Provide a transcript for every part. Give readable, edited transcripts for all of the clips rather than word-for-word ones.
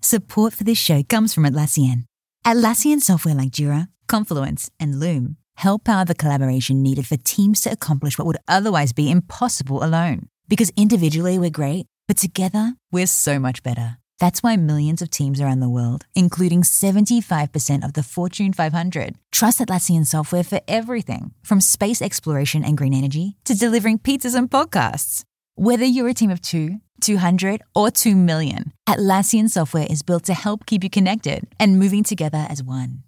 Support for this show comes from Atlassian. Atlassian software like Jira, Confluence, and Loom help power the collaboration needed for teams to accomplish what would otherwise be impossible alone. Because individually we're great, but together we're so much better. That's why millions of teams around the world, including 75% of the Fortune 500, trust Atlassian software for everything from space exploration and green energy to delivering pizzas and podcasts. Whether you're a team of 2, 200, or 2 million, Atlassian software is built to help keep you connected and moving together as one.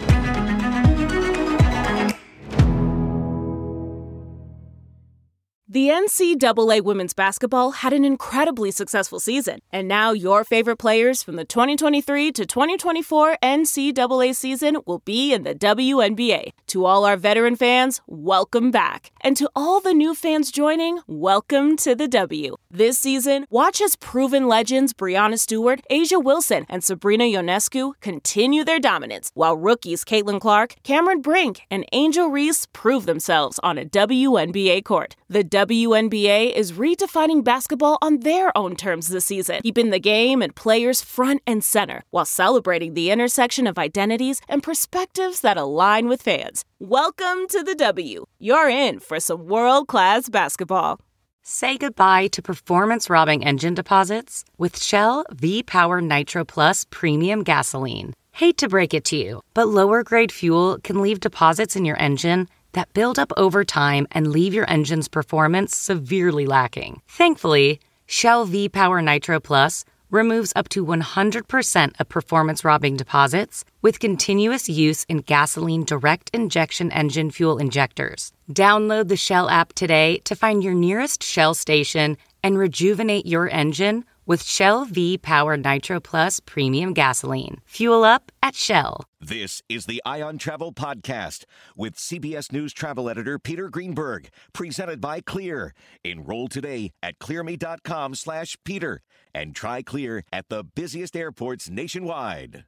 The NCAA women's basketball had an incredibly successful season, and now your favorite players from the 2023 to 2024 NCAA season will be in the WNBA. To all our veteran fans, welcome back. And to all the new fans joining, welcome to the W. This season, watch as proven legends Breanna Stewart, A'ja Wilson, and Sabrina Ionescu continue their dominance, while rookies Caitlin Clark, Cameron Brink, and Angel Reese prove themselves on a WNBA court. The WNBA is redefining basketball on their own terms this season, keeping the game and players front and center, while celebrating the intersection of identities and perspectives that align with fans. Welcome to the W. You're in for some world-class basketball. Say goodbye to performance-robbing engine deposits with Shell V-Power Nitro Plus Premium Gasoline. Hate to break it to you, but lower-grade fuel can leave deposits in your engine that build up over time and leave your engine's performance severely lacking. Thankfully, Shell V-Power Nitro Plus removes up to 100% of performance-robbing deposits with continuous use in gasoline direct injection engine fuel injectors. Download the Shell app today to find your nearest Shell station and rejuvenate your engine with Shell V-Power Nitro Plus Premium Gasoline. Fuel up at Shell. This is the Ion Travel Podcast with CBS News travel editor Peter Greenberg, presented by Clear. Enroll today at clearme.com/Peter and try Clear at the busiest airports nationwide.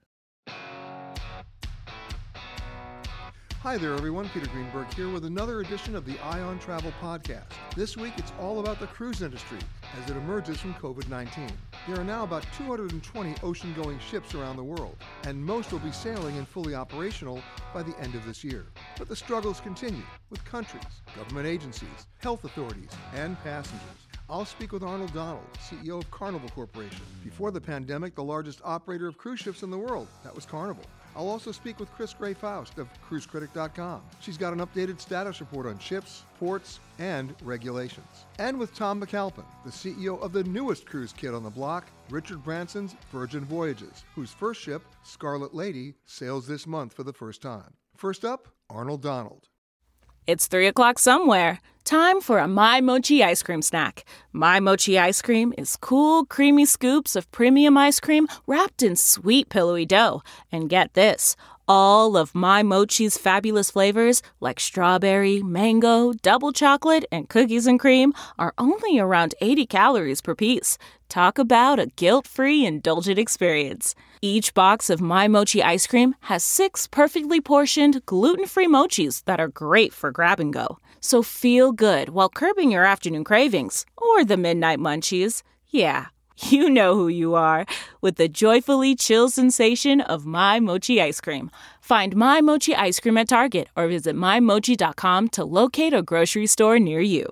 Hi there, everyone. Peter Greenberg here with another edition of the Ion Travel Podcast. This week, it's all about the cruise industry as it emerges from COVID-19. There are now about 220 ocean-going ships around the world, and most will be sailing and fully operational by the end of this year. But the struggles continue with countries, government agencies, health authorities, and passengers. I'll speak with Arnold Donald, CEO of Carnival Corporation. Before the pandemic, the largest operator of cruise ships in the world. That was Carnival. I'll also speak with Chris Gray-Faust of cruisecritic.com. She's got an updated status report on ships, ports, and regulations. And with Tom McAlpin, the CEO of the newest cruise kid on the block, Richard Branson's Virgin Voyages, whose first ship, Scarlet Lady, sails this month for the first time. First up, Arnold Donald. It's 3 o'clock somewhere. Time for a My Mochi ice cream snack. My Mochi ice cream is cool, creamy scoops of premium ice cream wrapped in sweet, pillowy dough. And get this, all of My Mochi's fabulous flavors, like strawberry, mango, double chocolate, and cookies and cream, are only around 80 calories per piece. Talk about a guilt-free, indulgent experience. Each box of My Mochi ice cream has 6 perfectly portioned, gluten-free mochis that are great for grab and go. So feel good while curbing your afternoon cravings or the midnight munchies. Yeah, you know who you are with the joyfully chill sensation of My Mochi ice cream. Find My Mochi ice cream at Target or visit mymochi.com to locate a grocery store near you.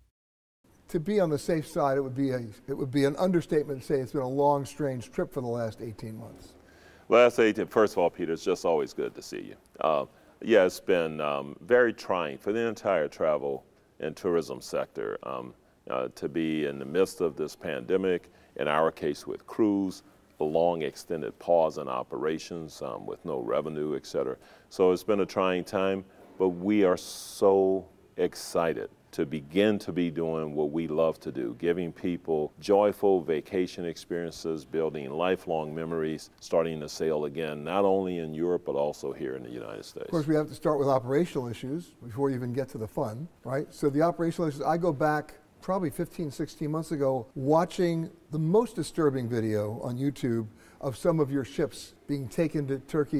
To be on the safe side, it would be an understatement to say it's been a long, strange trip for the last 18 months. Well, I'd say, first of all, Peter, it's just always good to see you. Yeah, it's been very trying for the entire travel and tourism sector to be in the midst of this pandemic, in our case with cruise, a long extended pause in operations with no revenue, et cetera. So it's been a trying time, but we are so excited to begin to be doing what we love to do, giving people joyful vacation experiences, building lifelong memories, starting to sail again, not only in Europe, but also here in the United States. Of course, we have to start with operational issues before you even get to the fun, right? So the operational issues, I go back probably 15, 16 months ago, watching the most disturbing video on YouTube of some of your ships being taken to Turkey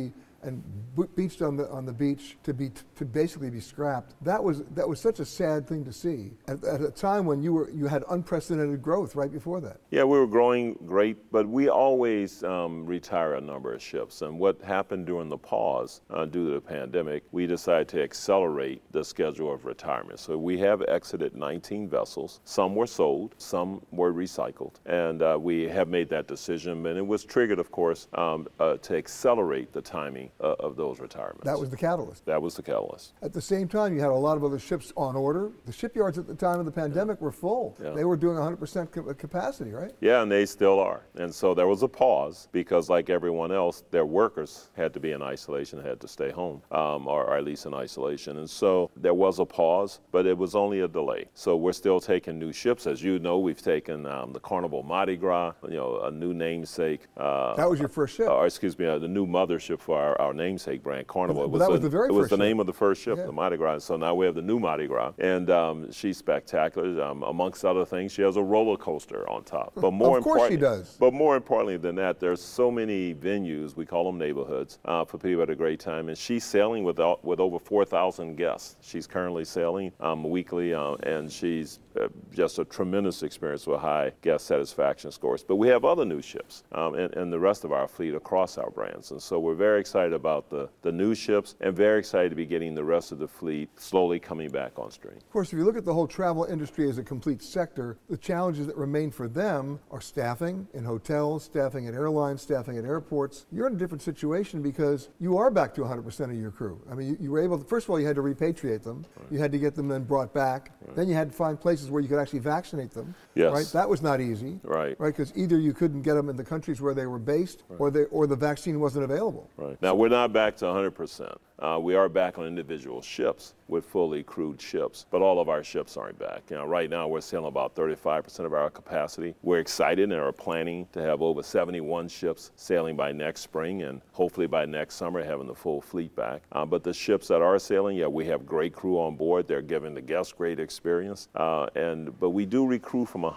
and beached on the beach to basically be scrapped. That was such a sad thing to see at a time when you had unprecedented growth right before that. Yeah, we were growing great, but we always retire a number of ships. And what happened during the pause due to the pandemic, we decided to accelerate the schedule of retirement. So we have exited 19 vessels. Some were sold, some were recycled, and we have made that decision. And it was triggered, of course, to accelerate the timing of those retirements. That was the catalyst. That was the catalyst. At the same time, you had a lot of other ships on order. The shipyards at the time of the pandemic were full. Yeah. They were doing 100% capacity, right? Yeah, and they still are. And so there was a pause because, like everyone else, their workers had to be in isolation, had to stay home, or at least in isolation. And so there was a pause, but it was only a delay. So we're still taking new ships. As you know, we've taken the Carnival Mardi Gras, a new namesake. That was your first ship? The new mothership for our namesake brand, Carnival. That was the very first ship. It was the name of the first ship, the Mardi Gras. So now we have the new Mardi Gras. And she's spectacular. Amongst other things, she has a roller coaster on top. But more of course she does. But more importantly than that, there's so many venues, we call them neighborhoods, for people at a great time. And she's sailing with over 4,000 guests. She's currently sailing weekly, and she's just a tremendous experience with high guest satisfaction scores. But we have other new ships and the rest of our fleet across our brands. And so we're very excited about the new ships and very excited to be getting the rest of the fleet slowly coming back on stream. Of course, if you look at the whole travel industry as a complete sector, the challenges that remain for them are staffing in hotels, staffing at airlines, staffing at airports. You're in a different situation because you are back to 100% of your crew. I mean, you were able to, first of all, you had to repatriate them. Right. You had to get them then brought back. Right. Then you had to find places where you could actually vaccinate them. Yes. Right? That was not easy. Right. Right, because either you couldn't get them in the countries where they were based, right, or the vaccine wasn't available. Right. Now, we're not back to 100%. We are back on individual ships with fully crewed ships, but all of our ships aren't back. Right now we're sailing about 35% of our capacity. We're excited and are planning to have over 71 ships sailing by next spring, and hopefully by next summer having the full fleet back. But the ships that are sailing, we have great crew on board. They're giving the guests great experience. But we do recruit from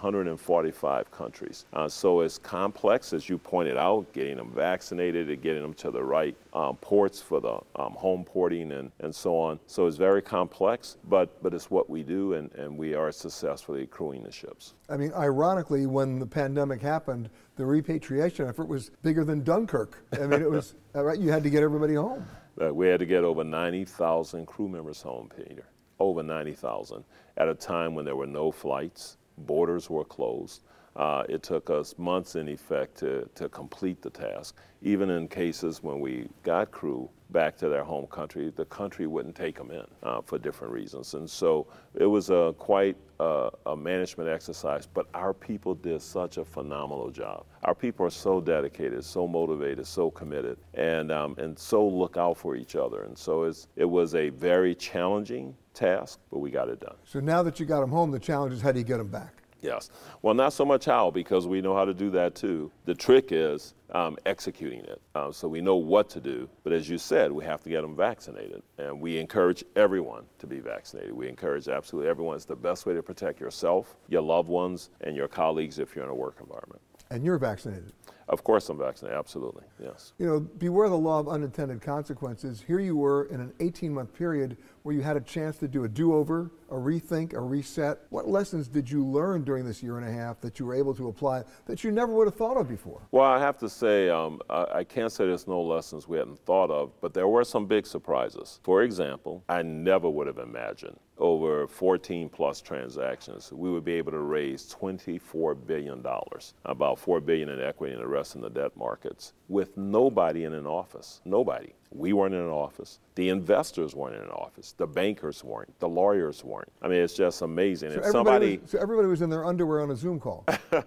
145 countries. So it's complex, as you pointed out, getting them vaccinated and getting them to the right ports for the home porting and so on. So it's very complex, but it's what we do, and we are successfully crewing the ships. I mean, ironically, when the pandemic happened, the repatriation effort was bigger than Dunkirk. I mean, it was, right, you had to get everybody home. We had to get over 90,000 crew members home, Peter. Over 90,000 at a time when there were no flights, borders were closed. It took us months, in effect, to complete the task. Even in cases when we got crew back to their home country, the country wouldn't take them in for different reasons. And so it was quite a management exercise, but our people did such a phenomenal job. Our people are so dedicated, so motivated, so committed, and so look out for each other. And so it was a very challenging task, but we got it done. So now that you got them home, the challenge is how do you get them back? Yes. Well, not so much how, because we know how to do that too. The trick is executing it. So we know what to do, but as you said, we have to get them vaccinated. And we encourage everyone to be vaccinated. We encourage absolutely everyone. It's the best way to protect yourself, your loved ones, and your colleagues if you're in a work environment. And you're vaccinated? Of course I'm vaccinated, absolutely, yes. Beware the law of unintended consequences. Here you were in an 18-month period where you had a chance to do a do-over, a rethink, a reset. What lessons did you learn during this year and a half that you were able to apply that you never would have thought of before? Well, I have to say, I can't say there's no lessons we hadn't thought of, but there were some big surprises. For example, I never would have imagined over 14 plus transactions, we would be able to raise $24 billion, about $4 billion in equity and the rest in the debt markets, with nobody in an office. Nobody. We weren't in an office. The investors weren't in an office. The bankers weren't. The lawyers weren't. I mean, it's just amazing. So everybody was in their underwear on a Zoom call.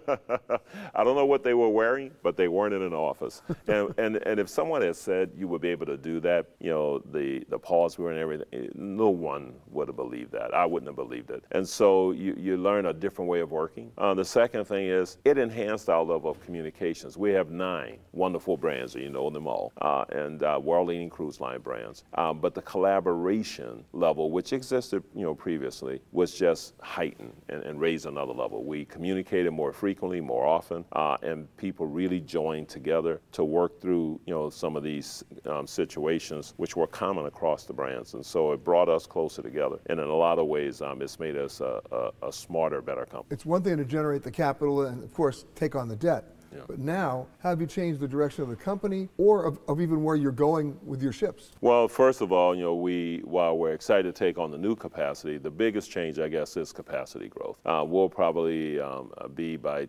I don't know what they were wearing, but they weren't in an office. and if someone had said you would be able to do that, the pause we were in, everything, no one would have believed that. I wouldn't have believed it. And so you learn a different way of working. The second thing is it enhanced our level of communications. We have 9 wonderful brands, and you know them all, and world-leading cruise line brands. But the collaboration level, which existed, previously, was just heightened and raised another level. We communicated more frequently, more often, and people really joined together to work through, some of these situations which were common across the brands. And so it brought us closer together. And in a lot of ways, it's made us a smarter, better company. It's one thing to generate the capital and, of course, take on the debt. Yeah. But now, how have you changed the direction of the company or of even where you're going with your ships? Well, first of all, while we're excited to take on the new capacity, the biggest change, I guess, is capacity growth. We'll probably be by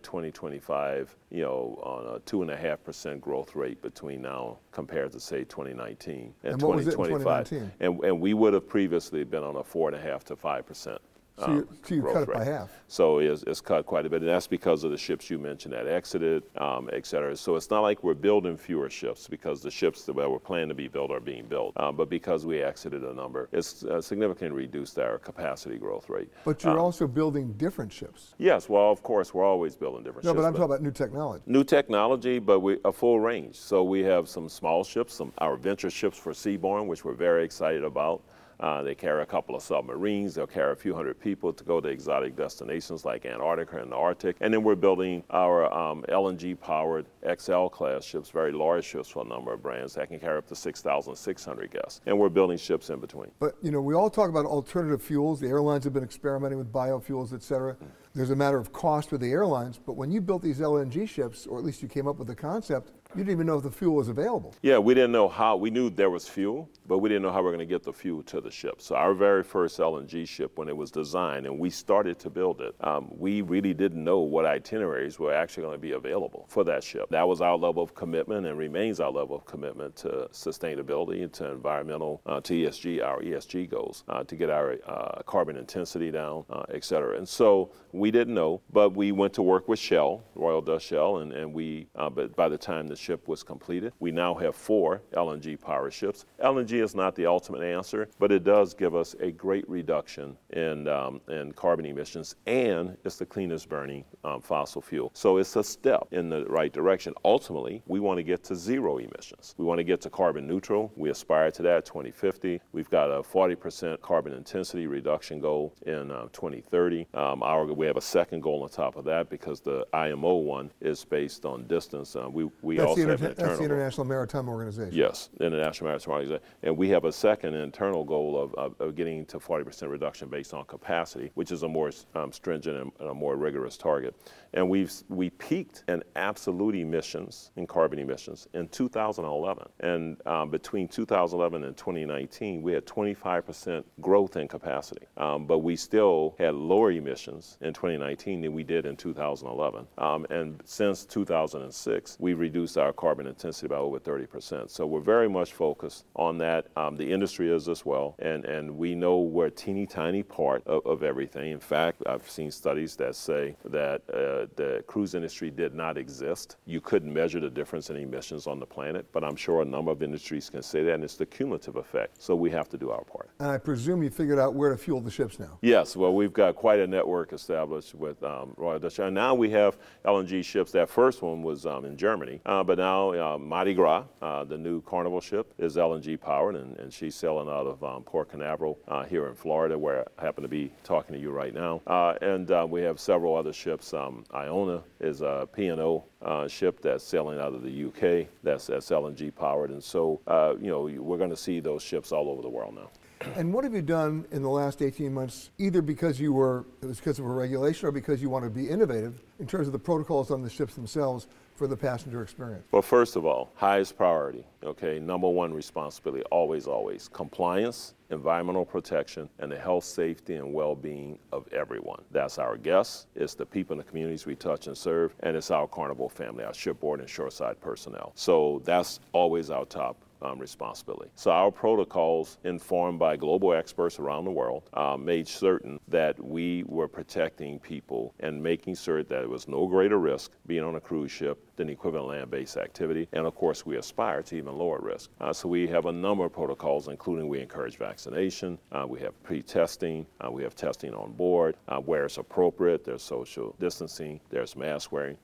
2025, on a 2.5% growth rate between now compared to, say, 2019 and what was it in 2025. 2019? And we would have previously been on a 4.5 to 5%. So you cut it rate. by half. So it's cut quite a bit, and that's because of the ships you mentioned that exited, et cetera. So it's not like we're building fewer ships because the ships that were planned to be built are being built, but because we exited a number, it's significantly reduced our capacity growth rate. But you're also building different ships. Yes, well, of course, we're always building different ships. No, but I'm talking about new technology. New technology, but a full range. So we have some small ships, our venture ships for Seabourn, which we're very excited about. They carry a couple of submarines. They'll carry a few hundred people to go to exotic destinations like Antarctica and the Arctic. And then we're building our LNG-powered XL-class ships, very large ships for a number of brands that can carry up to 6,600 guests. And we're building ships in between. But, we all talk about alternative fuels. The airlines have been experimenting with biofuels, et cetera. There's a matter of cost with the airlines. But when you built these LNG ships, or at least you came up with the concept, you didn't even know if the fuel was available. Yeah, we didn't know how. We knew there was fuel, but we didn't know how we were going to get the fuel to the ship. So our very first LNG ship, when it was designed and we started to build it, we really didn't know what itineraries were actually going to be available for that ship. That was our level of commitment and remains our level of commitment to sustainability and to environmental, to ESG, our ESG goals, to get our carbon intensity down, et cetera. And so we didn't know, but we went to work with Shell, Royal Dutch Shell, and we, but by the time the ship was completed, we now have 4 LNG power ships. LNG is not the ultimate answer, but it does give us a great reduction in carbon emissions, and it's the cleanest burning fossil fuel. So it's a step in the right direction. Ultimately, we want to get to 0 emissions. We want to get to carbon neutral. We aspire to that 2050. We've got a 40% carbon intensity reduction goal in 2030. We have a second goal on top of that because the IMO one is based on distance. We also have an internal That's the International Maritime Organization. Yes, International Maritime Organization. And we have a second internal goal of getting to 40% reduction based on capacity, which is a more stringent and a more rigorous target. And we peaked in absolute emissions, in carbon emissions, in 2011. And between 2011 and 2019, we had 25% growth in capacity. But we still had lower emissions in 2019 than we did in 2011. And since 2006, we've reduced our carbon intensity by over 30%. So we're very much focused on that. The industry is as well. And we know we're a teeny tiny part of everything. In fact, I've seen studies that say that the cruise industry did not exist. You couldn't measure the difference in emissions on the planet, but I'm sure a number of industries can say that, and it's the cumulative effect. So we have to do our part. And I presume you figured out where to fuel the ships now. Yes, well, we've got quite a network established with Royal Dutch Shell. And now we have LNG ships. That first one was in Germany, but now Mardi Gras, the new Carnival ship, is LNG powered, and she's sailing out of Port Canaveral here in Florida, where I happen to be talking to you right now. And we have several other ships. Iona is a P&O ship that's sailing out of the UK that's LNG powered. And so, we're going to see those ships all over the world now. And what have you done in the last 18 months, either because it was because of a regulation or because you want to be innovative in terms of the protocols on the ships themselves for the passenger experience? Well, first of all, highest priority, number one responsibility, always, compliance, environmental protection, and the health, safety, and well-being of everyone. That's our guests, it's the people in the communities we touch and serve, and it's our Carnival family, our shipboard and shoreside personnel. So that's always our top responsibility. So our protocols, informed by global experts around the world, made certain that we were protecting people and making sure that there was no greater risk being on a cruise ship than equivalent land-based activity. And of course, we aspire to even lower risk. So we have a number of protocols, including we encourage vaccination, we have pre-testing, we have testing on board, where it's appropriate, there's social distancing, there's mask wearing.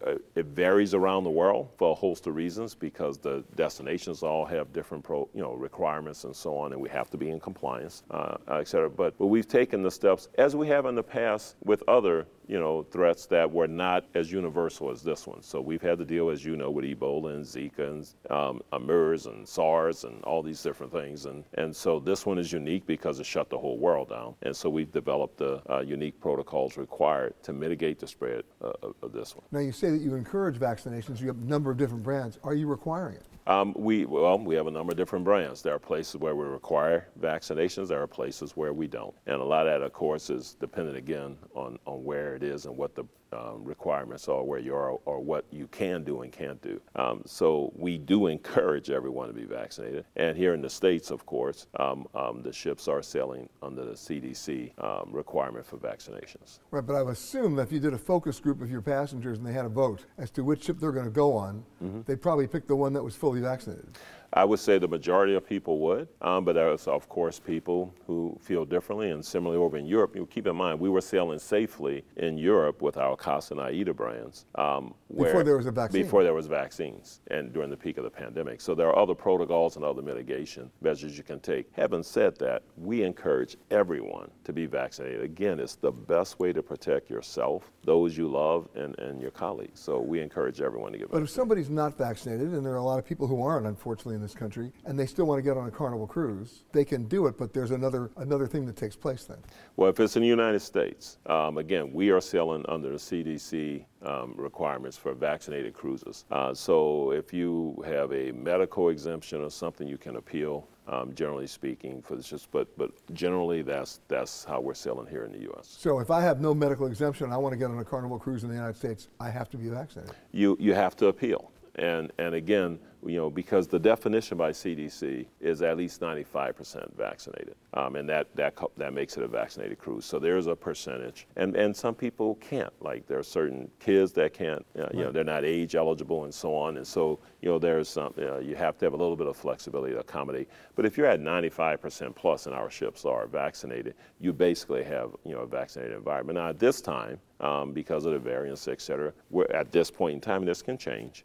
it varies around the world for a host of reasons because the destinations all have different requirements and so on, and we have to be in compliance, et cetera. But we've taken the steps, as we have in the past with other threats that were not as universal as this one. So we've had to deal, as you know, with Ebola and Zika and MERS and SARS and all these different things. And so this one is unique because it shut the whole world down. And so we've developed the unique protocols required to mitigate the spread of this one. Now you say that you encourage vaccinations. You have a number of different brands. Are you requiring it? We have a number of different brands. There are places where we require vaccinations. There are places where we don't. And a lot of that, of course, is dependent, again, on where it is and what the requirements are, where you are, or what you can do and can't do. So we do encourage everyone to be vaccinated. And here in the States, of course, the ships are sailing under the CDC requirement for vaccinations. Right, but I would assume that if you did a focus group of your passengers and they had a vote as to which ship they're going to go on, they'd probably pick the one that was fully vaccinated. I would say the majority of people would, but there's, of course, people who feel differently. And similarly over in Europe, keep in mind, we were sailing safely in Europe with our Costa and AIDA brands. Before there was a vaccine. Before there was vaccines and during the peak of the pandemic. So there are other protocols and other mitigation measures you can take. Having said that, we encourage everyone to be vaccinated. Again, it's the best way to protect yourself, those you love, and your colleagues. So we encourage everyone to get vaccinated. But if somebody's not vaccinated, and there are a lot of people who aren't, unfortunately, in this country, and they still want to get on a Carnival cruise, they can do it, but there's another thing that takes place then. Well, if it's in the United States, again, we are sailing under the CDC requirements for vaccinated cruises. So if you have a medical exemption or something, you can appeal, generally speaking, for this. But generally, that's how we're sailing here in the U.S. So if I have no medical exemption and I want to get on a Carnival cruise in the United States, I have to be vaccinated. You have to appeal. And again, because the definition by CDC is at least 95% vaccinated, and that makes it a vaccinated cruise. So there's a percentage, and some people can't. Like there are certain kids that can't, they're not age eligible and so on. And so there's some, you have to have a little bit of flexibility to accommodate. But if you're at 95% plus, and our ships are vaccinated, you basically have a vaccinated environment. Now at this time, because of the variants, et cetera, we're at this point in time, and this can change.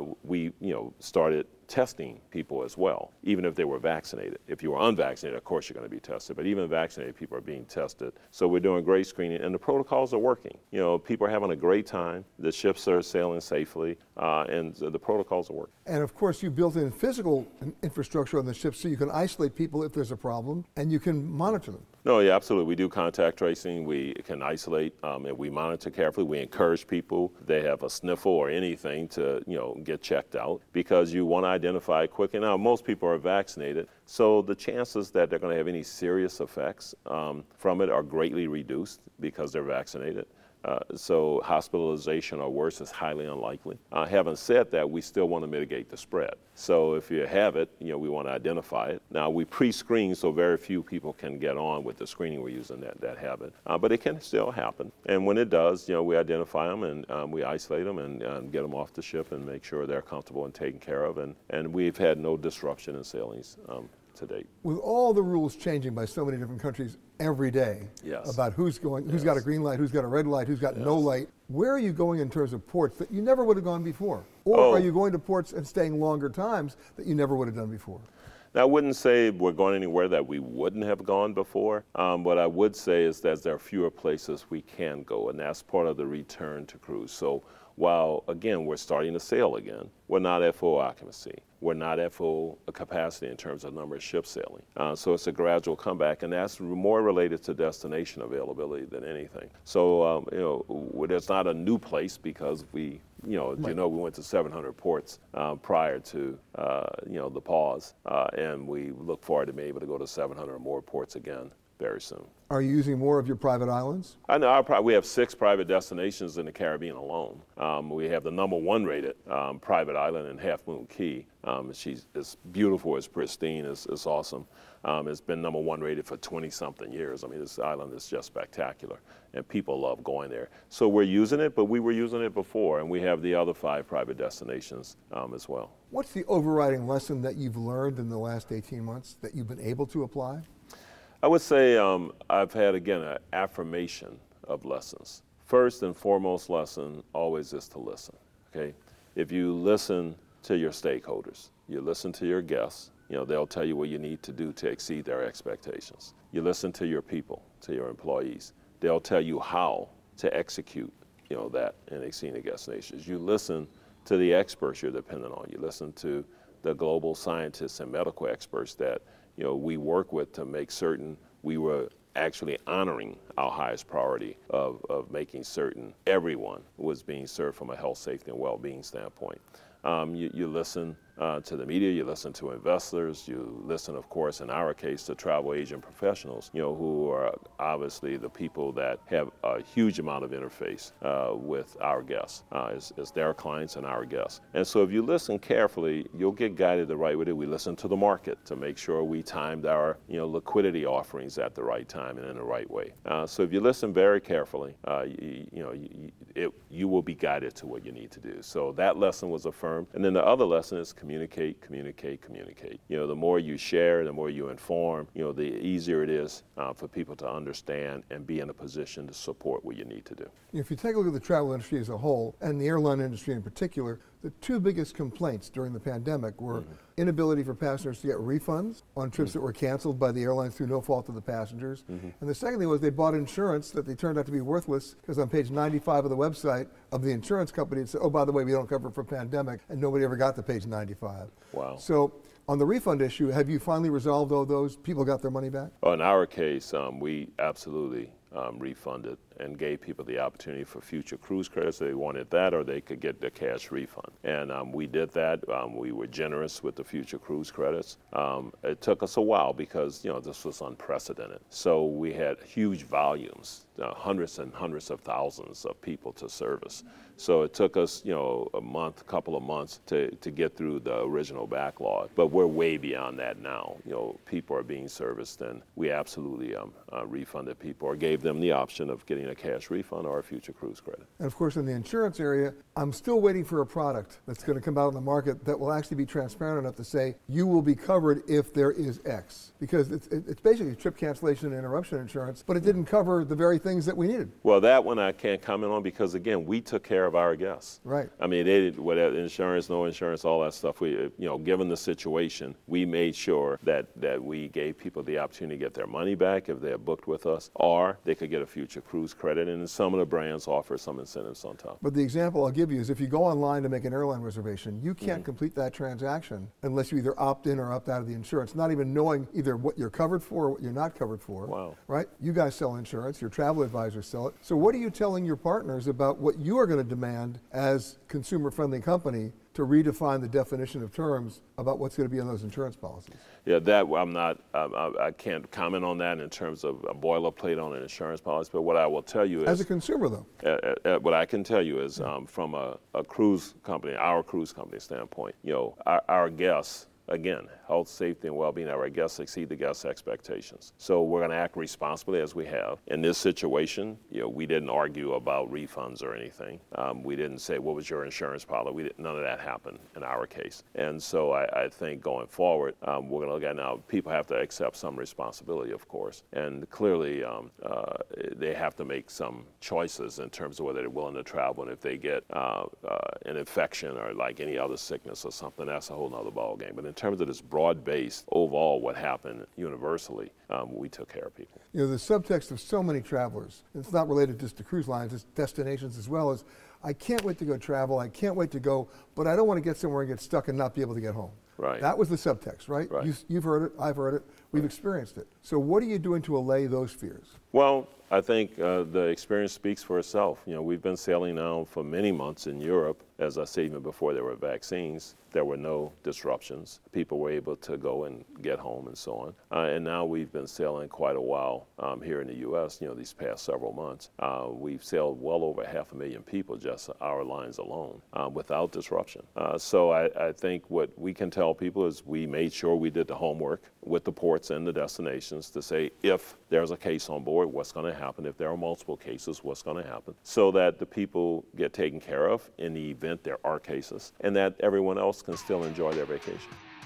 We started testing people as well, even if they were vaccinated. If you were unvaccinated, of course you're going to be tested, but even vaccinated people are being tested. So we're doing great screening, and the protocols are working. People are having a great time. The ships are sailing safely, and the protocols are working. And of course, you built in physical infrastructure on the ships so you can isolate people if there's a problem, and you can monitor them. No, yeah, absolutely. We do contact tracing. We can isolate, and we monitor carefully. We encourage people, if they have a sniffle or anything, to get checked out, because you want to identify quickly. Now, most people are vaccinated, so the chances that they're going to have any serious effects from it are greatly reduced because they're vaccinated. So hospitalization or worse is highly unlikely. Having said that, we still want to mitigate the spread. So if you have it, we want to identify it. Now, we pre-screen, so very few people can get on with the screening we're using that have it. But it can still happen. And when it does, we identify them and we isolate them and get them off the ship and make sure they're comfortable and taken care of. And we've had no disruption in sailings to date. With all the rules changing by so many different countries every day, yes, about who's got a green light, who's got a red light, who's got no light, where are you going in terms of ports that you never would have gone before? Or are you going to ports and staying longer times that you never would have done before? Now, I wouldn't say we're going anywhere that we wouldn't have gone before. What I would say is that there are fewer places we can go, and that's part of the return to cruise. So while, again, we're starting to sail again, we're not at full occupancy. We're not at full capacity in terms of number of ships sailing. So it's a gradual comeback, and that's more related to destination availability than anything. So, there's not a new place because we went to 700 ports prior to, the pause, and we look forward to being able to go to 700 or more ports again very soon. Are you using more of your private islands? I know we have 6 private destinations in the Caribbean alone. We have the #1 rated private island in Half Moon Cay. It's beautiful, it's pristine, it's awesome. It's been #1 rated for 20-something years. I mean, this island is just spectacular, and people love going there. So we're using it, but we were using it before, and we have the other 5 private destinations as well. What's the overriding lesson that you've learned in the last 18 months that you've been able to apply? I would say I've had, again, an affirmation of lessons. First and foremost lesson always is to listen. okay? If you listen to your stakeholders, you listen to your guests, they'll tell you what you need to do to exceed their expectations. You listen to your people, to your employees. They'll tell you how to execute, that in exceeding the destinations. You listen to the experts you're dependent on. You listen to the global scientists and medical experts that, we work with to make certain we were actually honoring our highest priority of making certain everyone was being served from a health, safety, and well-being standpoint. You listen to the media, you listen to investors, you listen, of course, in our case, to travel agent professionals, who are obviously the people that have a huge amount of interface with our guests, as their clients and our guests. And so if you listen carefully, you'll get guided the right way. We listen to the market to make sure we timed our, liquidity offerings at the right time and in the right way. So if you listen very carefully, you will be guided to what you need to do. So that lesson was affirmed. And then the other lesson is communicate. The more you share, the more you inform, the easier it is for people to understand and be in a position to support what you need to do. If you take a look at the travel industry as a whole, and the airline industry in particular, the two biggest complaints during the pandemic were inability for passengers to get refunds on trips that were canceled by the airlines through no fault of the passengers. And the second thing was they bought insurance that they turned out to be worthless because on page 95 of the website of the insurance company it said, oh, by the way, we don't cover for pandemic, and nobody ever got to page 95. Wow. So on the refund issue, have you finally resolved all those? People got their money back? In our case, we absolutely refunded and gave people the opportunity for future cruise credits. They wanted that, or they could get their cash refund. And we did that. We were generous with the future cruise credits. It took us a while because, this was unprecedented. So we had huge volumes, hundreds and hundreds of thousands of people to service. So it took us, a couple of months to get through the original backlog. But we're way beyond that now. People are being serviced, and we absolutely refunded people or gave them the option of getting a cash refund or a future cruise credit. And of course, in the insurance area, I'm still waiting for a product that's going to come out on the market that will actually be transparent enough to say you will be covered if there is X. Because it's basically trip cancellation and interruption insurance, but it didn't cover the very things that we needed. Well, that one I can't comment on because, again, we took care of our guests. Right. I mean, they did whatever, insurance, no insurance, all that stuff. We, given the situation, we made sure that we gave people the opportunity to get their money back if they had booked with us, or they could get a future cruise credit, and some of the brands offer some incentives on top. But the example I'll give you is if you go online to make an airline reservation, you can't complete that transaction unless you either opt in or opt out of the insurance, not even knowing either what you're covered for or what you're not covered for. Wow. Right? You guys sell insurance, your travel advisors sell it. So what are you telling your partners about what you are going to demand as consumer-friendly company to redefine the definition of terms about what's going to be in those insurance policies? Yeah, that I'm not, I can't comment on that in terms of a boilerplate on an insurance policy, but what I will tell you is... As a consumer, though? What I can tell you is from a cruise company, our cruise company standpoint, our guests, again, health, safety, and well-being of our guests exceed the guests' expectations. So we're going to act responsibly as we have. In this situation, we didn't argue about refunds or anything. We didn't say, what was your insurance policy? None of that happened in our case. And so I think going forward, we're going to look at now, people have to accept some responsibility, of course. And clearly, they have to make some choices in terms of whether they're willing to travel. And if they get an infection or like any other sickness or something, that's a whole nother ballgame. But in terms of this broad-based overall what happened universally, we took care of people. The subtext of so many travelers, it's not related just to cruise lines, it's destinations as well, as I can't wait to go travel, I can't wait to go, but I don't want to get somewhere and get stuck and not be able to get home. Right. That was the subtext, right? You've heard it, I've heard it, we've experienced it. So what are you doing to allay those fears? Well, I think the experience speaks for itself. We've been sailing now for many months in Europe. As I said, even before there were vaccines, there were no disruptions. People were able to go and get home and so on. And now we've been sailing quite a while here in the U.S., these past several months. We've sailed well over 500,000 people, just our lines alone, without disruption. So I think what we can tell people is we made sure we did the homework with the ports and the destinations to say if there's a case on board, what's going to happen? If there are multiple cases, what's going to happen? So that the people get taken care of in the event there are cases, and that everyone else can still enjoy their vacation.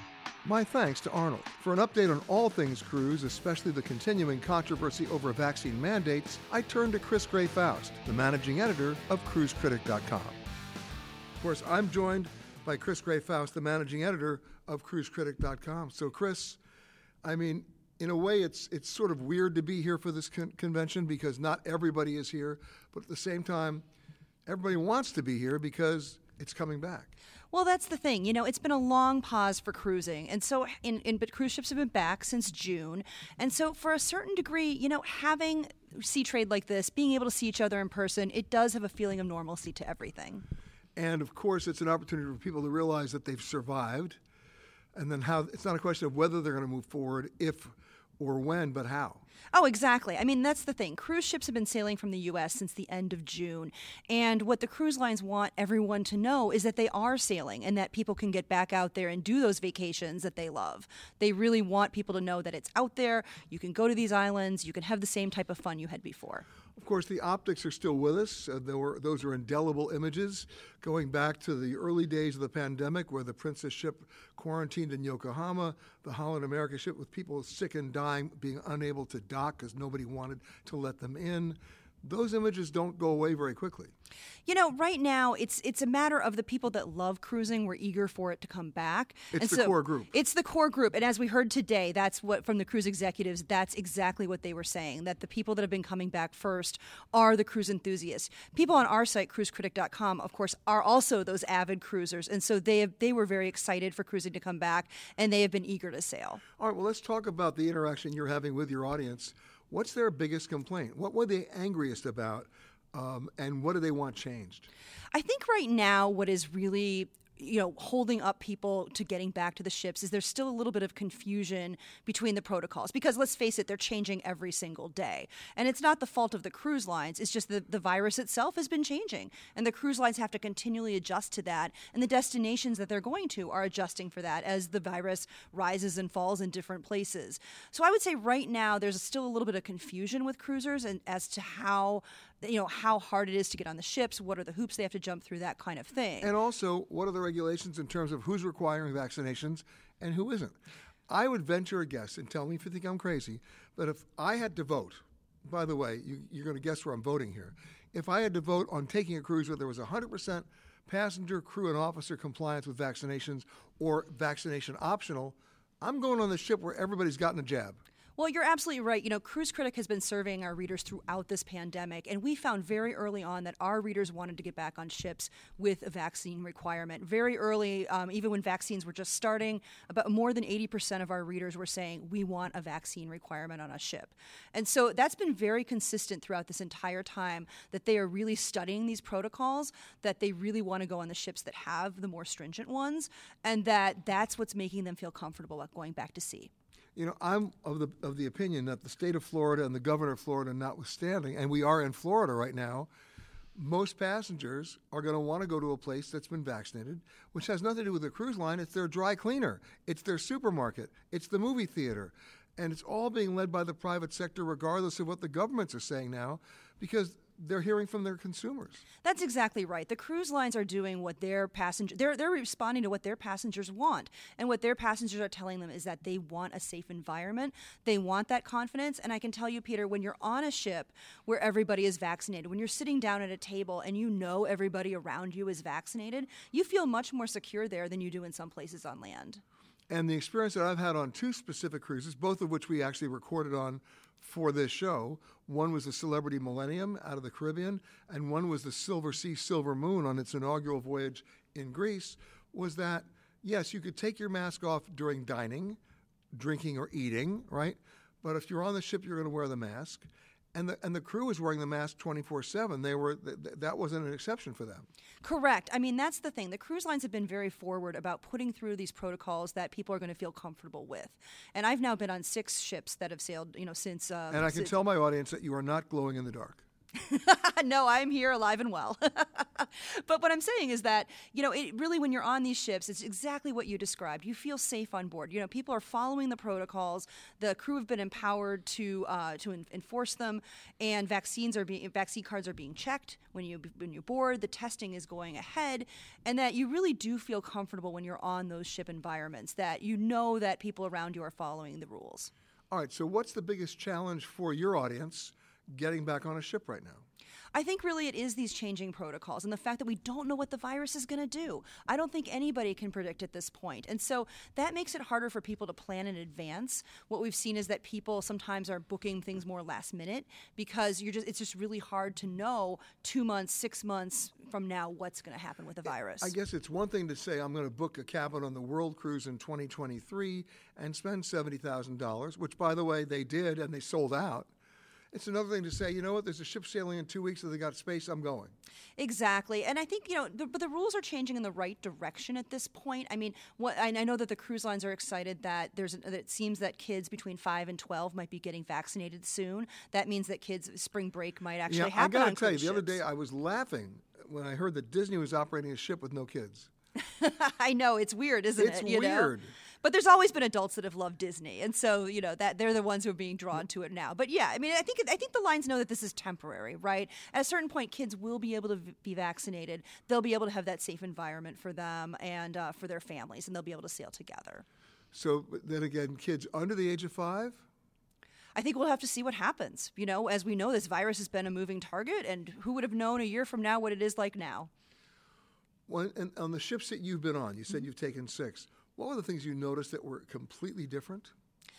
My thanks to Arnold. For an update on all things cruise, especially the continuing controversy over vaccine mandates, I turn to Chris Gray-Faust, the managing editor of CruiseCritic.com. Of course, I'm joined by Chris Gray-Faust, the managing editor of CruiseCritic.com. So, Chris, I mean, in a way, it's sort of weird to be here for this convention because not everybody is here, but at the same time, everybody wants to be here because it's coming back. Well, that's the thing. You know, it's been a long pause for cruising. And so, but cruise ships have been back since June. And so, for a certain degree, you know, having sea trade like this, being able to see each other in person, it does have a feeling of normalcy to everything. And, of course, it's an opportunity for people to realize that they've survived. And then how it's not a question of whether they're going to move forward, if or when, but how. Oh, exactly. I mean, that's the thing. Cruise ships have been sailing from the U.S. since the end of June. And what the cruise lines want everyone to know is that they are sailing and that people can get back out there and do those vacations that they love. They really want people to know that it's out there. You can go to these islands. You can have the same type of fun you had before. Of course, the optics are still with us. Those are indelible images going back to the early days of the pandemic where the Princess ship quarantined in Yokohama, the Holland America ship with people sick and dying, being unable to dock because nobody wanted to let them in. Those images don't go away very quickly. You know, right now, it's a matter of the people that love cruising. We're eager for it to come back. It's the core group. It's the core group. And as we heard today, that's what from the cruise executives, that's exactly what they were saying, that the people that have been coming back first are the cruise enthusiasts. People on our site, cruisecritic.com, of course, are also those avid cruisers. And so they were very excited for cruising to come back, and they have been eager to sail. All right, well, let's talk about the interaction you're having with your audience. What's their biggest complaint? What were they angriest about, and what do they want changed? I think right now what is really holding up people to getting back to the ships is there's still a little bit of confusion between the protocols because let's face it, they're changing every single day. And it's not the fault of the cruise lines. It's just the virus itself has been changing and the cruise lines have to continually adjust to that. And the destinations that they're going to are adjusting for that as the virus rises and falls in different places. So I would say right now there's still a little bit of confusion with cruisers and as to how hard it is to get on the ships, what are the hoops they have to jump through, that kind of thing. And also, what are the regulations in terms of who's requiring vaccinations and who isn't? I would venture a guess, and tell me if you think I'm crazy, but if I had to vote, by the way, you're going to guess where I'm voting here. If I had to vote on taking a cruise where there was 100% passenger, crew, and officer compliance with vaccinations or vaccination optional, I'm going on the ship where everybody's gotten a jab. Well, you're absolutely right. You know, Cruise Critic has been surveying our readers throughout this pandemic, and we found very early on that our readers wanted to get back on ships with a vaccine requirement. Very early, even when vaccines were just starting, about more than 80% of our readers were saying, we want a vaccine requirement on a ship. And so that's been very consistent throughout this entire time, that they are really studying these protocols, that they really want to go on the ships that have the more stringent ones, and that's what's making them feel comfortable about going back to sea. You know, I'm of the opinion that the state of Florida and the governor of Florida notwithstanding, and we are in Florida right now, most passengers are going to want to go to a place that's been vaccinated, which has nothing to do with the cruise line. It's their dry cleaner. It's their supermarket. It's the movie theater. And it's all being led by the private sector regardless of what the governments are saying now because they're hearing from their consumers. That's exactly right. The cruise lines are doing what their passengers, they're responding to what their passengers want. And what their passengers are telling them is that they want a safe environment. They want that confidence. And I can tell you, Peter, when you're on a ship where everybody is vaccinated, when you're sitting down at a table and you know everybody around you is vaccinated, you feel much more secure there than you do in some places on land. And the experience that I've had on two specific cruises, both of which we actually recorded on for this show, one was the Celebrity Millennium out of the Caribbean, and one was the Silver Sea, Silver Moon on its inaugural voyage in Greece, was that, yes, you could take your mask off during dining, drinking, or eating, right? But if you're on the ship, you're going to wear the mask. And the crew was wearing the mask 24/7. That wasn't an exception for them. Correct. I mean, that's the thing. The cruise lines have been very forward about putting through these protocols that people are going to feel comfortable with. And I've now been on 6 ships that have sailed, since. And I can tell my audience that you are not glowing in the dark. No, I'm here alive and well. But what I'm saying is that, it really, when you're on these ships, it's exactly what you described. You feel safe on board. People are following the protocols. The crew have been empowered to enforce them, and vaccine cards are being checked when you board. The testing is going ahead, and that you really do feel comfortable when you're on those ship environments, that you know that people around you are following the rules. All right, so what's the biggest challenge for your audience getting back on a ship right now? I think really it is these changing protocols and the fact that we don't know what the virus is going to do. I don't think anybody can predict at this point. And so that makes it harder for people to plan in advance. What we've seen is that people sometimes are booking things more last minute because it's just really hard to know 2 months, 6 months from now what's going to happen with the virus. I guess it's one thing to say I'm going to book a cabin on the World Cruise in 2023 and spend $70,000, which, by the way, they did and they sold out. It's another thing to say, you know what, there's a ship sailing in 2 weeks, so they got space, I'm going. Exactly. And I think, but the rules are changing in the right direction at this point. I mean, I know that the cruise lines are excited that it seems that kids between 5 and 12 might be getting vaccinated soon. That means that kids' spring break might actually happen on cruise ships. I got to tell you, the other day I was laughing when I heard that Disney was operating a ship with no kids. I know, it's weird, isn't it? It's weird. But there's always been adults that have loved Disney, and so that they're the ones who are being drawn to it now. But yeah, I mean, I think the lines know that this is temporary, right? At a certain point, kids will be able to be vaccinated. They'll be able to have that safe environment for them and for their families, and they'll be able to sail together. So then again, kids under the age of 5? I think we'll have to see what happens. As we know, this virus has been a moving target, and who would have known a year from now what it is like now? Well, and on the ships that you've been on, you said you've taken 6. What were the things you noticed that were completely different?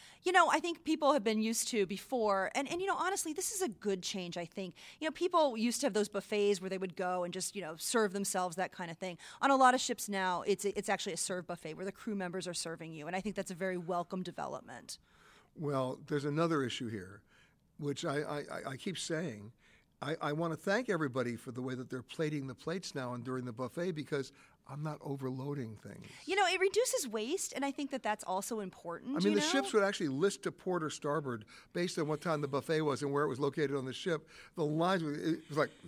I think people have been used to before, and honestly, this is a good change, I think. People used to have those buffets where they would go and just, serve themselves, that kind of thing. On a lot of ships now, it's actually a serve buffet where the crew members are serving you, and I think that's a very welcome development. Well, there's another issue here, which I keep saying. I want to thank everybody for the way that they're plating the plates now and during the buffet because I'm not overloading things. It reduces waste, and I think that that's also important. I mean, the ships would actually list to port or starboard based on what time the buffet was and where it was located on the ship. The lines, it was like,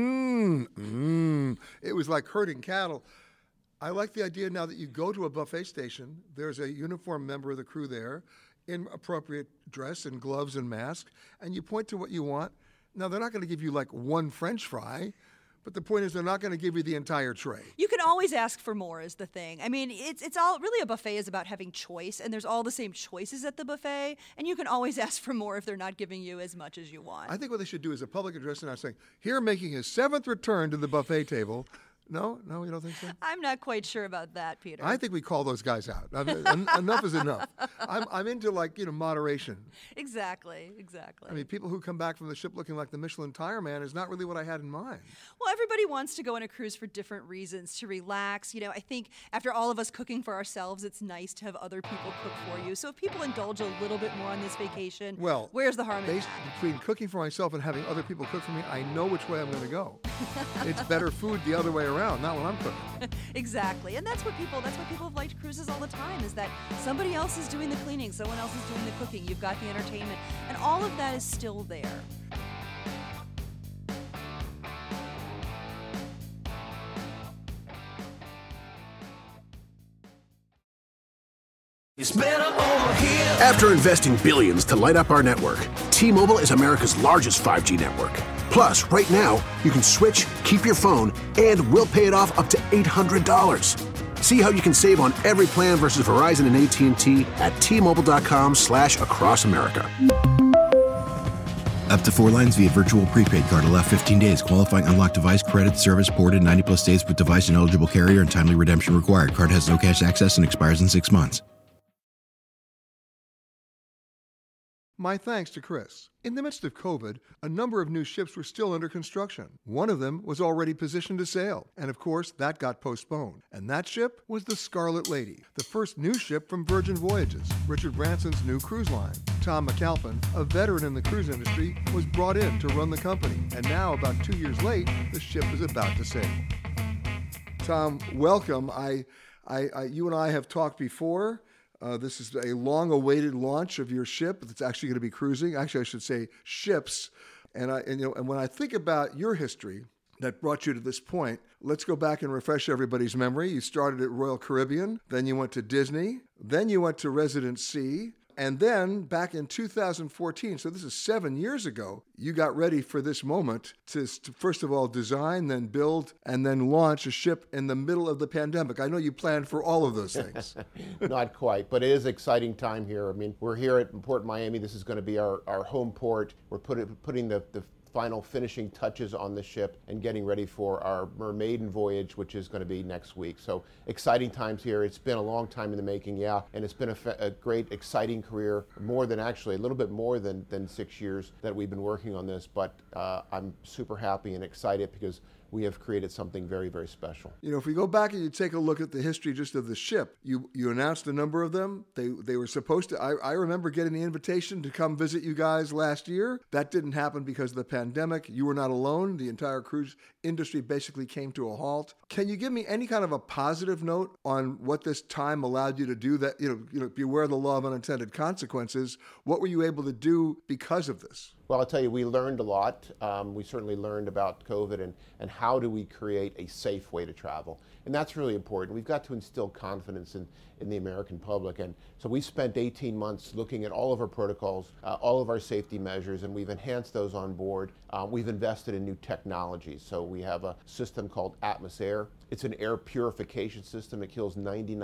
It was like herding cattle. I like the idea now that you go to a buffet station, there's a uniformed member of the crew there in appropriate dress and gloves and mask, and you point to what you want. Now, they're not going to give you like one French fry, but the point is they're not going to give you the entire tray. You can always ask for more is the thing. I mean, it's all really a buffet is about having choice, and there's all the same choices at the buffet, and you can always ask for more if they're not giving you as much as you want. I think what they should do is a public address and saying, here making his 7th return to the buffet table. No, you don't think so? I'm not quite sure about that, Peter. I think we call those guys out. Enough is enough. I'm into moderation. Exactly. I mean, people who come back from the ship looking like the Michelin Tire Man is not really what I had in mind. Well, everybody wants to go on a cruise for different reasons, to relax. I think after all of us cooking for ourselves, it's nice to have other people cook for you. So if people indulge a little bit more on this vacation, where's the harm in that? Between cooking for myself and having other people cook for me, I know which way I'm going to go. It's better food the other way around, not when I'm cooking. Exactly. And that's what people have liked cruises all the time, is that somebody else is doing the cleaning, someone else is doing the cooking, you've got the entertainment, and all of that is still there. It's better over here. After investing billions to light up our network, T-Mobile is America's largest 5G network. Plus, right now, you can switch, keep your phone, and we'll pay it off up to $800. See how you can save on every plan versus Verizon and AT&T at T-Mobile.com/across America. Up to 4 lines via virtual prepaid card. Allow 15 days. Qualifying unlocked device credit service ported 90+ days with device and eligible carrier and timely redemption required. Card has no cash access and expires in 6 months. My thanks to Chris. In the midst of COVID, a number of new ships were still under construction. One of them was already positioned to sail, and of course, that got postponed. And that ship was the Scarlet Lady, the first new ship from Virgin Voyages, Richard Branson's new cruise line. Tom McAlpin, a veteran in the cruise industry, was brought in to run the company, and now, about 2 years late, the ship is about to sail. Tom, welcome. You and I have talked before. This is a long-awaited launch of your ship that's actually going to be cruising. Actually, I should say ships. And when I think about your history that brought you to this point, let's go back and refresh everybody's memory. You started at Royal Caribbean, then you went to Disney, then you went to Residence C, and then back in 2014, so this is 7 years ago, you got ready for this moment to first of all design, then build, and then launch a ship in the middle of the pandemic. I know you planned for all of those things. Not quite, but it is an exciting time here. I mean, we're here at Port Miami. This is going to be our home port. We're putting the final finishing touches on the ship and getting ready for our maiden voyage, which is going to be next week. So exciting times here. It's been a long time in the making, yeah, and it's been a great, exciting career, more than actually, a little bit more than 6 years that we've been working on this, but I'm super happy and excited because we have created something very, very special. You know, if we go back and you take a look at the history just of the ship, you announced a number of them. They were supposed to, I remember getting the invitation to come visit you guys last year. That didn't happen because of the pandemic. You were not alone. The entire cruise industry basically came to a halt. Can you give me any kind of a positive note on what this time allowed you to do? That, you know, beware the law of unintended consequences. What were you able to do because of this? Well, I'll tell you, we learned a lot. We certainly learned about COVID and how do we create a safe way to travel. And that's really important. We've got to instill confidence in the American public. And so we spent 18 months looking at all of our protocols, all of our safety measures, and we've enhanced those on board. We've invested in new technologies. So we have a system called Atmos Air. It's an air purification system. It kills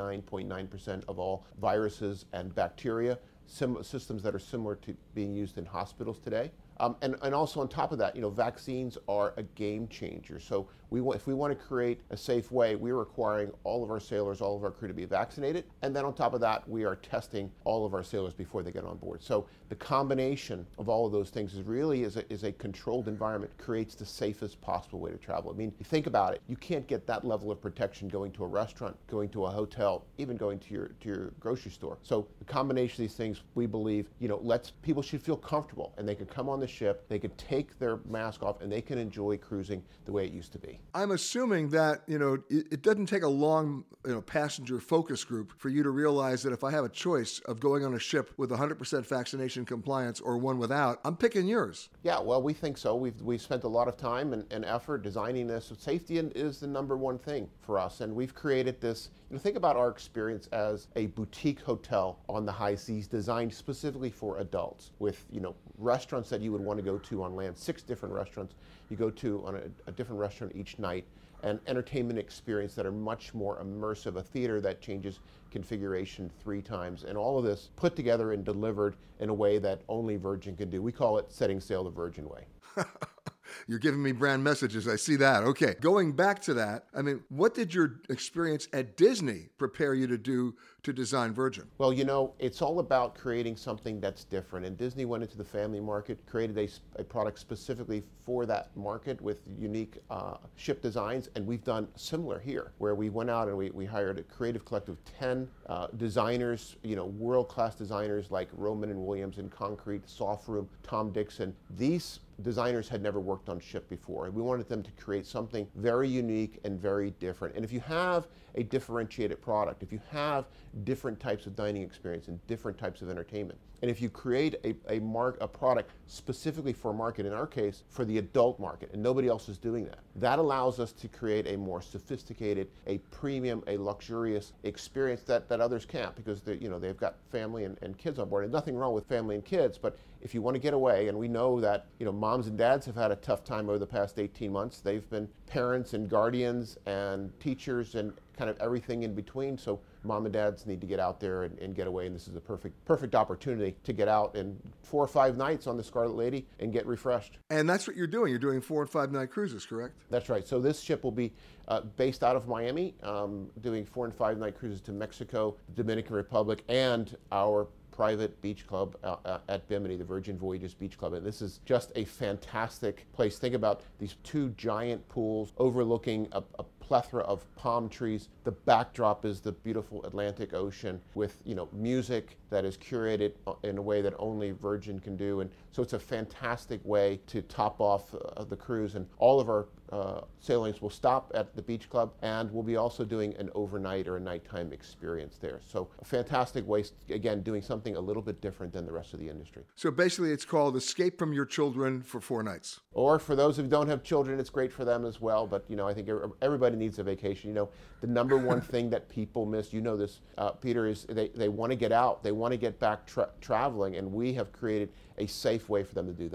99.9% of all viruses and bacteria. Systems that are similar to being used in hospitals today. And also on top of that, you know, vaccines are a game changer. So if we want to create a safe way, we're requiring all of our sailors, all of our crew to be vaccinated. And then on top of that, we are testing all of our sailors before they get on board. So the combination of all of those things is a controlled environment, creates the safest possible way to travel. I mean, you think about it, you can't get that level of protection going to a restaurant, going to a hotel, even going to your grocery store. So the combination of these things, we believe, you know, people should feel comfortable and they can come on the ship, they could take their mask off, and they can enjoy cruising the way it used to be. I'm assuming that, you know, it doesn't take a long, you know, passenger focus group for you to realize that if I have a choice of going on a ship with 100% vaccination compliance or one without, I'm picking yours. Yeah, well, we think so. We've spent a lot of time and effort designing this. Safety is the number one thing for us, and we've created this. You know, think about our experience as a boutique hotel on the high seas, designed specifically for adults, with, you know, restaurants that you would want to go to on land, 6 different restaurants you go to on a different restaurant each night, and entertainment experience that are much more immersive, a theater that changes configuration 3 times, and all of this put together and delivered in a way that only Virgin can do. We call it setting sail the Virgin way. You're giving me brand messages. I see that. Okay. Going back to that, I mean, what did your experience at Disney prepare you to do to design Virgin? Well, you know, it's all about creating something that's different. And Disney went into the family market, created a product specifically for that market with unique ship designs. And we've done similar here, where we went out and we hired a creative collective of 10 designers, you know, world-class designers like Roman and Williams in concrete, Soft Room, Tom Dixon. These designers had never worked on ship before, and we wanted them to create something very unique and very different. And if you have a differentiated product, if you have different types of dining experience and different types of entertainment, and if you create a product specifically for a market, in our case, for the adult market, and nobody else is doing that, that allows us to create a more sophisticated, a premium, a luxurious experience that others can't, because they've got family and kids on board. And nothing wrong with family and kids, but if you want to get away, and we know that, you know, moms and dads have had a tough time over the past 18 months. They've been parents and guardians and teachers and kind of everything in between. So mom and dads need to get out there and get away, and this is a perfect opportunity to get out in 4 or 5 nights on the Scarlet Lady and get refreshed. And that's what you're doing. You're doing 4 and 5 night cruises, correct? That's right. So this ship will be based out of Miami, doing 4 and 5 night cruises to Mexico, Dominican Republic, and our private beach club at Bimini, the Virgin Voyages Beach Club. And this is just a fantastic place. Think about these 2 giant pools overlooking a plethora of palm trees. The backdrop is the beautiful Atlantic Ocean with, you know, music that is curated in a way that only Virgin can do. And so it's a fantastic way to top off the cruise. And all of our sailings will stop at the beach club, and we'll be also doing an overnight or a nighttime experience there. So a fantastic way, again, doing something a little bit different than the rest of the industry. So basically it's called Escape from Your Children for 4 nights. Or for those who don't have children, it's great for them as well. But, you know, I think everybody needs a vacation. You know, the number one thing that people miss, you know this, Peter, is they want to get out. They want to get back traveling, and we have created a safe way for them to do that.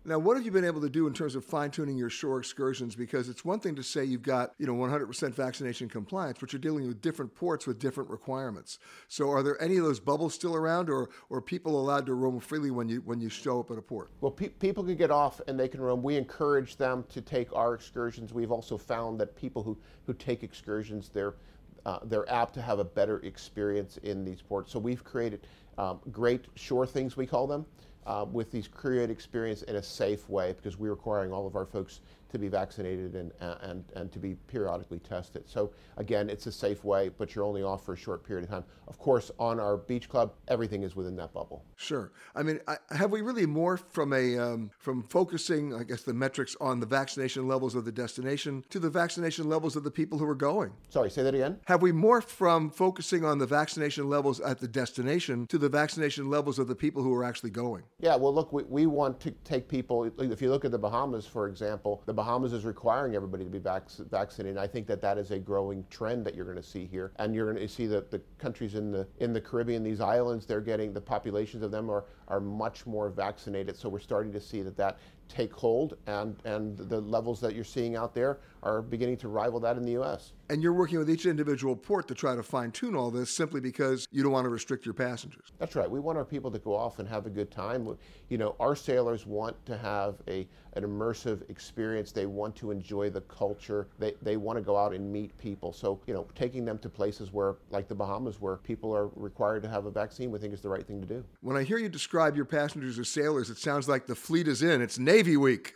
Now, what have you been able to do in terms of fine-tuning your shore excursions? Because it's one thing to say you've got 100% vaccination compliance, but you're dealing with different ports with different requirements. So are there any of those bubbles still around, or are people allowed to roam freely when you show up at a port? Well, people can get off and they can roam. We encourage them to take our excursions. We've also found that people who take excursions, they're apt to have a better experience in these ports. So we've created great shore things, we call them, with these create experience in a safe way, because we're requiring all of our folks to be vaccinated and to be periodically tested. So again, it's a safe way, but you're only off for a short period of time. Of course, on our beach club, everything is within that bubble. Sure. I mean, have we really morphed from focusing, I guess, the metrics on the vaccination levels of the destination to the vaccination levels of the people who are going? Sorry, say that again? Have we morphed from focusing on the vaccination levels at the destination to the vaccination levels of the people who are actually going? Yeah, well, look, we want to take people, if you look at the Bahamas, for example, the Bahamas is requiring everybody to be vaccinated. I think that is a growing trend that you're going to see here. And you're going to see that the countries in the Caribbean, these islands, they're getting, the populations of them are much more vaccinated. So we're starting to see that take hold, and the levels that you're seeing out there are beginning to rival that in the U.S. And you're working with each individual port to try to fine-tune all this simply because you don't want to restrict your passengers. That's right. We want our people to go off and have a good time. Our sailors want to have an immersive experience. They want to enjoy the culture. They want to go out and meet people. So, taking them to places where, like the Bahamas, where people are required to have a vaccine, we think is the right thing to do. When I hear you describe your passengers as sailors, it sounds like the fleet is in. It's Navy Week.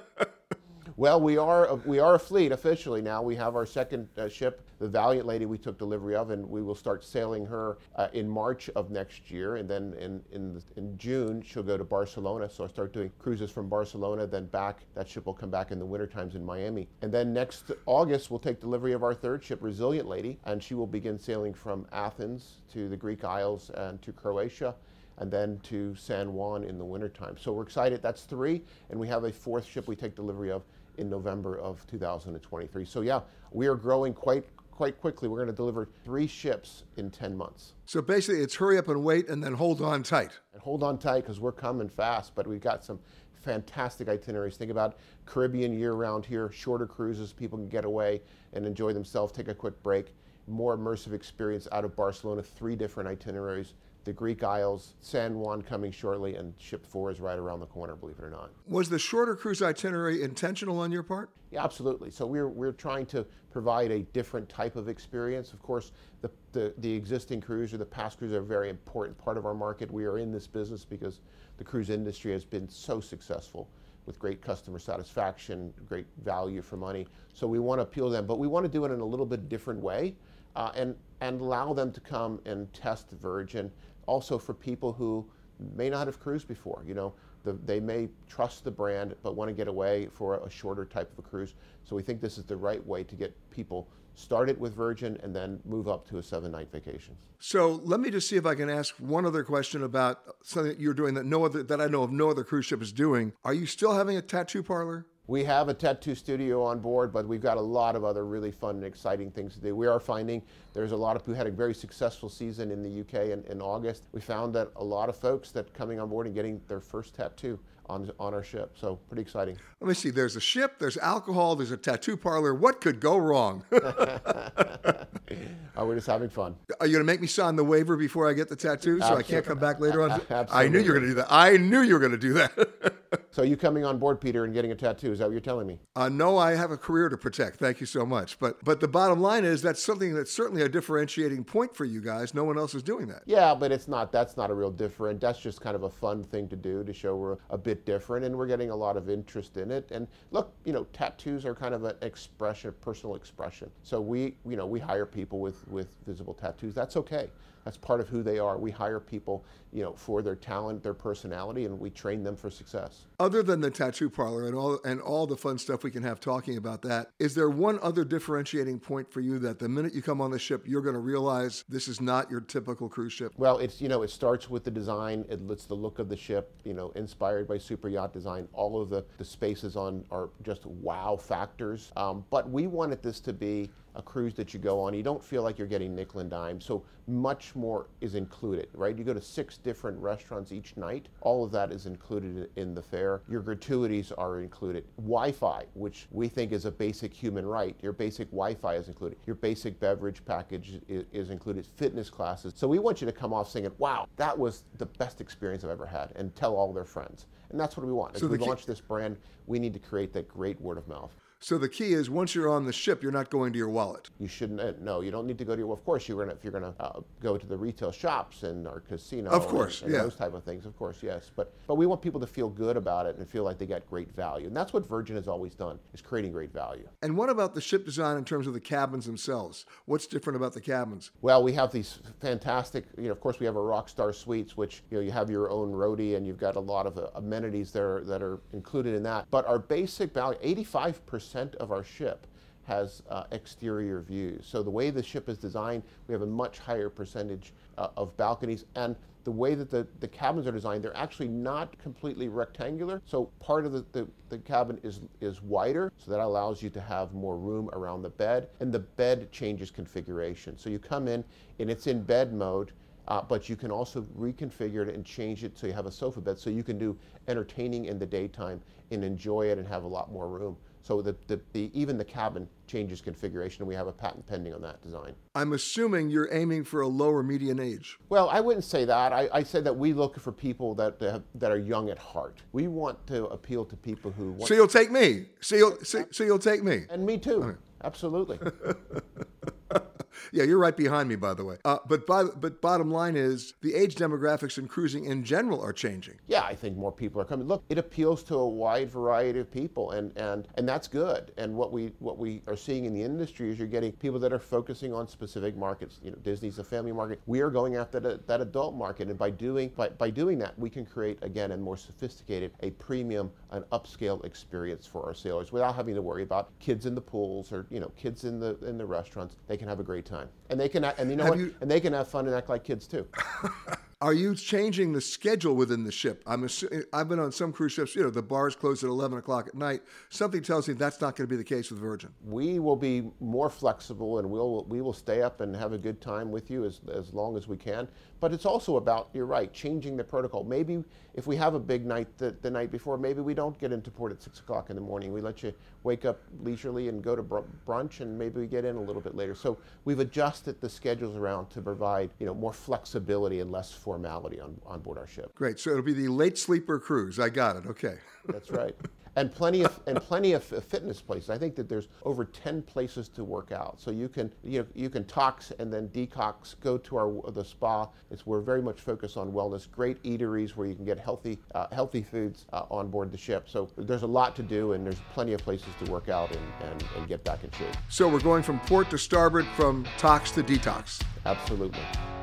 Well, we are a fleet officially now. We have our second ship, the Valiant Lady, we took delivery of, and we will start sailing her in March of next year. And then in June, she'll go to Barcelona. So I'll start doing cruises from Barcelona, then back. That ship will come back in the winter times in Miami. And then next August, we'll take delivery of our third ship, Resilient Lady, and she will begin sailing from Athens to the Greek Isles and to Croatia, and then to San Juan in the wintertime. So we're excited. That's 3, and we have a 4th ship we take delivery of in November of 2023. So yeah, we are growing quite quickly. We're going to deliver 3 ships in 10 months. So basically it's hurry up and wait and then hold on tight. And hold on tight, because we're coming fast, but we've got some fantastic itineraries. Think about Caribbean year-round here, shorter cruises, people can get away and enjoy themselves, take a quick break, more immersive experience out of Barcelona, 3 different itineraries. The Greek Isles, San Juan coming shortly, and Ship 4 is right around the corner, believe it or not. Was the shorter cruise itinerary intentional on your part? Yeah, absolutely. So we're trying to provide a different type of experience. Of course, the existing cruise or the past cruise are a very important part of our market. We are in this business because the cruise industry has been so successful with great customer satisfaction, great value for money. So we want to appeal to them, but we want to do it in a little bit different way, and allow them to come and test Virgin. Also for people who may not have cruised before, they may trust the brand but want to get away for a shorter type of a cruise. So we think this is the right way to get people started with Virgin and then move up to a 7-night vacation. So let me just see if I can ask one other question about something that you're doing that I know of no other cruise ship is doing. Are you still having a tattoo parlor? We have a tattoo studio on board, but we've got a lot of other really fun and exciting things to do. We are finding there's a lot of, we had a very successful season in the UK in August. We found that a lot of folks that coming on board and getting their first tattoo on our ship. So pretty exciting. Let me see, there's a ship, there's alcohol, there's a tattoo parlor. What could go wrong? We're just having fun. Are you going to make me sign the waiver before I get the tattoo so I can't come back later on? Absolutely. I knew you were going to do that. I knew you were going to do that. So you coming on board, Peter, and getting a tattoo, is that what you're telling me? No, I have a career to protect. Thank you so much. But the bottom line is that's something that's certainly a differentiating point for you guys. No one else is doing that. Yeah, but that's not a real different. That's just kind of a fun thing to do to show we're a bit different, and we're getting a lot of interest in it. And look, tattoos are kind of an expression, personal expression. So we hire people with visible tattoos. That's okay. That's part of who they are. We hire people, for their talent, their personality, and we train them for success. Other than the tattoo parlor and all the fun stuff we can have talking about that, is there one other differentiating point for you that the minute you come on the ship, you're going to realize this is not your typical cruise ship? Well, it's it starts with the design. It's the look of the ship, inspired by super yacht design. All of the spaces are just wow factors. But we wanted this to be a cruise that you go on. You don't feel like you're getting nickel and dime. So much more is included, right? You go to 6 different restaurants each night. All of that is included in the fare. Your gratuities are included. Wi-Fi, which we think is a basic human right. Your basic Wi-Fi is included. Your basic beverage package is included. Fitness classes. So we want you to come off saying, wow, that was the best experience I've ever had, and tell all their friends. And that's what we want. As we launch this brand, we need to create that great word of mouth. So the key is, once you're on the ship, you're not going to your wallet. You shouldn't. No, you don't need to go to your. Of course, if you're gonna go to the retail shops and our casino. Of course, and those type of things. Of course, yes. But we want people to feel good about it and feel like they get great value. And that's what Virgin has always done, is creating great value. And what about the ship design in terms of the cabins themselves? What's different about the cabins? Well, we have these fantastic. Of course, we have our Rockstar Suites, which you have your own roadie, and you've got a lot of amenities there that are included in that. But our basic value, 85% of our ship has exterior views. So the way the ship is designed, we have a much higher percentage of balconies, and the way that the cabins are designed, they're actually not completely rectangular. So part of the cabin is wider, so that allows you to have more room around the bed, and the bed changes configuration. So you come in and it's in bed mode, but you can also reconfigure it and change it so you have a sofa bed, so you can do entertaining in the daytime and enjoy it and have a lot more room. So even the cabin changes configuration, and we have a patent pending on that design. I'm assuming you're aiming for a lower median age. Well, I wouldn't say that. I said that we look for people that are young at heart. We want to appeal to people who want. So you'll take me. So you'll take me. And me too. Okay. Absolutely. Yeah, you're right behind me, by the way. But bottom line is, the age demographics in cruising in general are changing. Yeah, I think more people are coming. Look, it appeals to a wide variety of people, and that's good. And what we are seeing in the industry is you're getting people that are focusing on specific markets. Disney's a family market. We are going after that adult market, and by doing that, we can create, again, a more sophisticated, a premium, an upscale experience for our sailors without having to worry about kids in the pools or kids in the restaurants. They can have a great time, and they can and they can have fun and act like kids too. Are you changing the schedule within the ship? I've been on some cruise ships, the bars close at 11 o'clock at night. Something tells me that's not going to be the case with Virgin. We will be more flexible, and we will stay up and have a good time with you as long as we can. But it's also about, you're right, changing the protocol. Maybe if we have a big night the night before, maybe we don't get into port at 6 o'clock in the morning. We let you wake up leisurely and go to brunch, and maybe we get in a little bit later. So we've adjusted the schedules around to provide more flexibility and less formality on board our ship. Great. So it'll be the late sleeper cruise. I got it. Okay. That's right. And plenty of fitness places. I think that there's over 10 places to work out. So you can tox and then decox, go to the spa. We're very much focused on wellness. Great eateries where you can get healthy foods on board the ship. So there's a lot to do, and there's plenty of places to work out and get back in shape. So we're going from port to starboard, from tox to detox. Absolutely.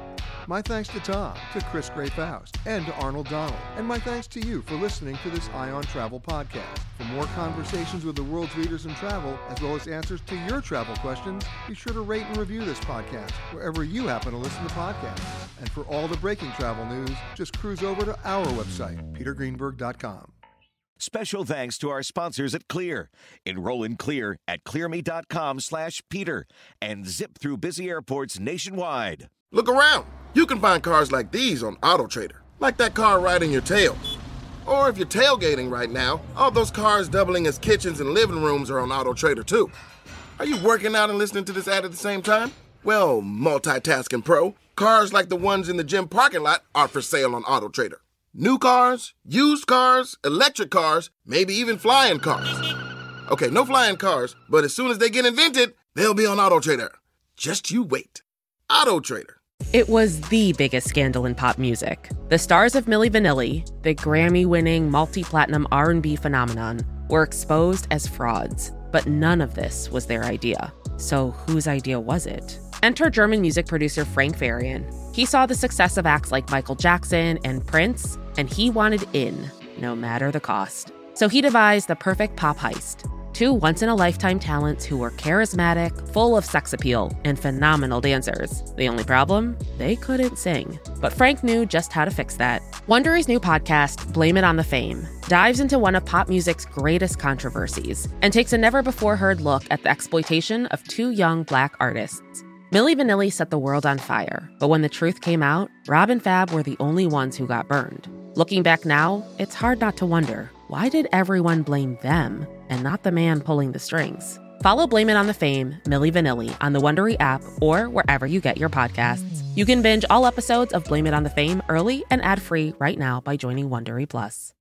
My thanks to Tom, to Chris Gray-Faust, and to Arnold Donald. And my thanks to you for listening to this ION Travel podcast. For more conversations with the world's leaders in travel, as well as answers to your travel questions, be sure to rate and review this podcast wherever you happen to listen to podcasts. And for all the breaking travel news, just cruise over to our website, petergreenberg.com. Special thanks to our sponsors at Clear. Enroll in Clear at clearme.com/Peter and zip through busy airports nationwide. Look around. You can find cars like these on AutoTrader, like that car riding your tail. Or if you're tailgating right now, all those cars doubling as kitchens and living rooms are on AutoTrader too. Are you working out and listening to this ad at the same time? Well, multitasking pro, cars like the ones in the gym parking lot are for sale on AutoTrader. New cars, used cars, electric cars, maybe even flying cars. Okay, no flying cars, but as soon as they get invented, they'll be on AutoTrader. Just you wait. AutoTrader. It was the biggest scandal in pop music. The stars of Milli Vanilli, the Grammy-winning multi-platinum R&B phenomenon, were exposed as frauds. But none of this was their idea. So whose idea was it? Enter German music producer Frank Farian. He saw the success of acts like Michael Jackson and Prince, and he wanted in, no matter the cost. So he devised the perfect pop heist. Two once-in-a-lifetime talents who were charismatic, full of sex appeal, and phenomenal dancers. The only problem? They couldn't sing. But Frank knew just how to fix that. Wondery's new podcast, Blame It on the Fame, dives into one of pop music's greatest controversies and takes a never-before-heard look at the exploitation of two young Black artists. Milli Vanilli set the world on fire, but when the truth came out, Rob and Fab were the only ones who got burned. Looking back now, it's hard not to wonder, why did everyone blame them and not the man pulling the strings? Follow Blame It on the Fame, Milli Vanilli on the Wondery app or wherever you get your podcasts. You can binge all episodes of Blame It on the Fame early and ad-free right now by joining Wondery Plus.